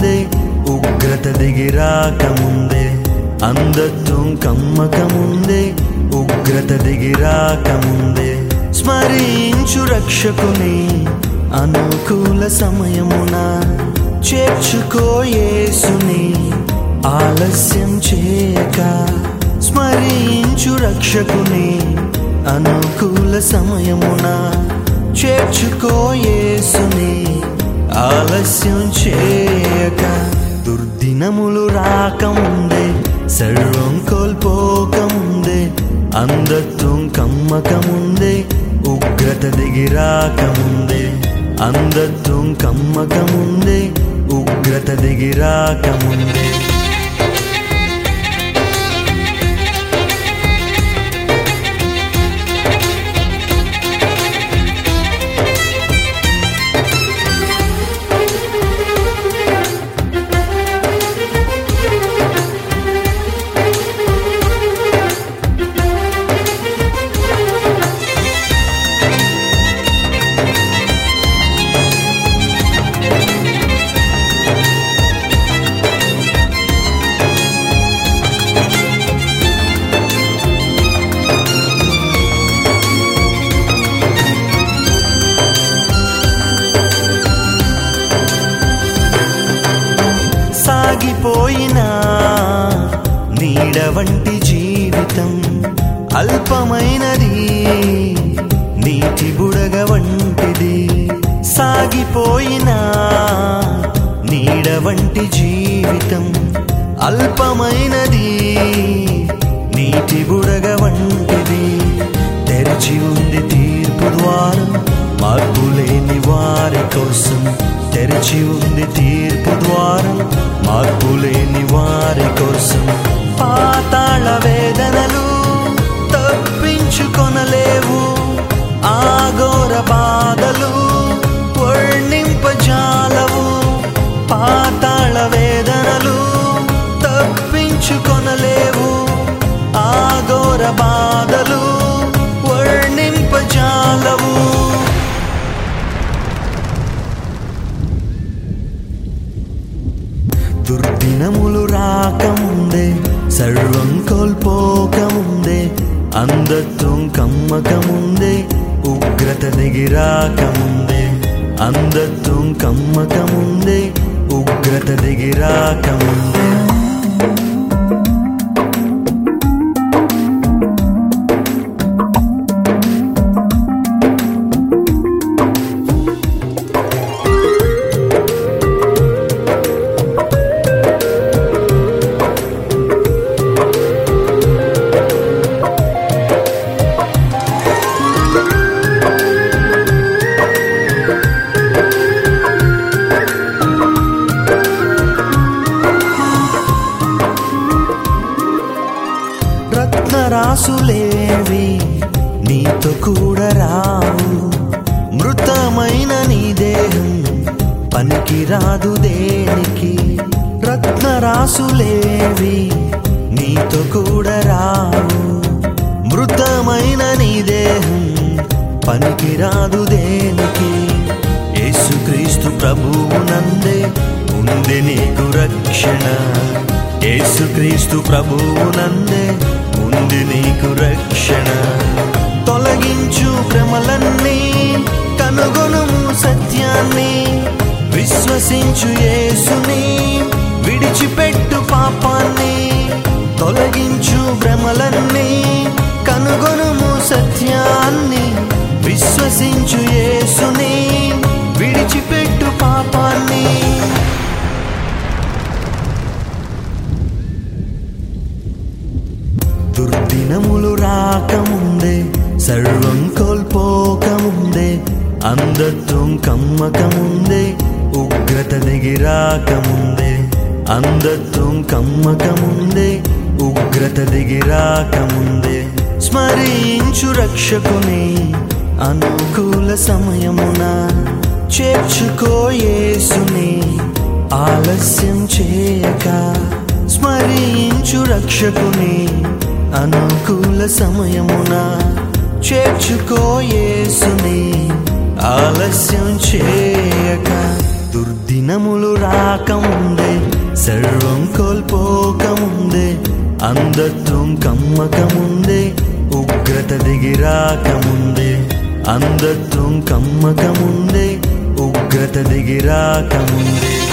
కమ్మకముందే ఉగ్రత దిగిరాకముందే అంధత్వం కమ్మకముందే ఉగ్రత దిగిరాకముందే స్మరించు రక్షకుని అనుకూల సమయమున చేర్చుకో యేసుని ఆలస్యం చేయక స్మరించు రక్షకుని అనుకూల సమయమున చేర్చుకో యేసుని ఆలస్యం చేయక దుర్దినములు రాకముందే సర్వం కోల్పోకముందే అంధత్వం కమ్మకముందే ఉగ్రత దిగిరాకముందే అంధత్వం కమ్మకముందే ఉగ్రత దిగిరాకముందే సాగిపోయినా నీడ వంటి జీవితం అల్పమైనది నీటి బుడగ వంటిది సాగిపోయినా నీడ వంటి జీవితం అల్పమైనది నీటి బుడగ వంటిది తెరిచి ఉంది తీర్పు ద్వారం మార్పు లేని వారి కోసం తెరిచి ఉంది తీర్పు ద్వారం మార్పు లేని వారి కోసం పాతాళ వేదనలు తప్పించుకొనలేవు ఆఘోర బాధలు వర్ణింపజాలవు పాతాళ వేదనలు తప్పించుకొనలేవు ఆఘోర బాధలు వర్ణింపజాలవు దుర్దినములు రాకముందే సర్వం కోల్పోకముందే అంధత్వం కమ్మకముందే ఉగ్రత దిగిరాకముందే అంధత్వం కమ్మకముందే ఉగ్రత దిగిరాకముందే రత్నరాసులేవి నీతో కూడా రావు మృతమైన నీ దేహం పనికి రాదు దేనికి రత్నరాసులేవి నీతో కూడా రావు మృతమైన నీ దేహం పనికి రాదు దేనికి యేసుక్రీస్తు ప్రభువునందే ఉంది నీకు రక్షణ యేసుక్రీస్తు ప్రభువునందే ఉంది నీకు రక్షణ తొలగించు భ్రమలన్నీ కనుగొనుము సత్యాన్ని విశ్వసించు యేసుని విడిచిపెట్టు పాపాన్ని తొలగించు భ్రమలన్నీ కనుగొనుము సత్యాన్ని విశ్వసించు యేసుని విడిచిపెట్టు పాపాన్ని దుర్దినములు రాకముందే సర్వం కోల్పోకముందే అంధత్వం కమ్మకముందే ఉగ్రత దిగిరాకముందే అంధత్వం కమ్మకముందే ఉగ్రత దిగిరాకముందే స్మరించు రక్షకుని అనుకూల సమయమున చేర్చుకో యేసుని ఆలస్యం చేయక స్మరించు రక్షకుని అనుకూల సమయమున చేర్చుకో యేసుని ఆలస్యం చేయక దుర్దినములు రాకముందే సర్వం కోల్పోకముందే అంధత్వం కమ్మకముందే ఉగ్రత దిగిరాకముందే అంధత్వం కమ్మకముందే ఉగ్రత దిగిరాకముందే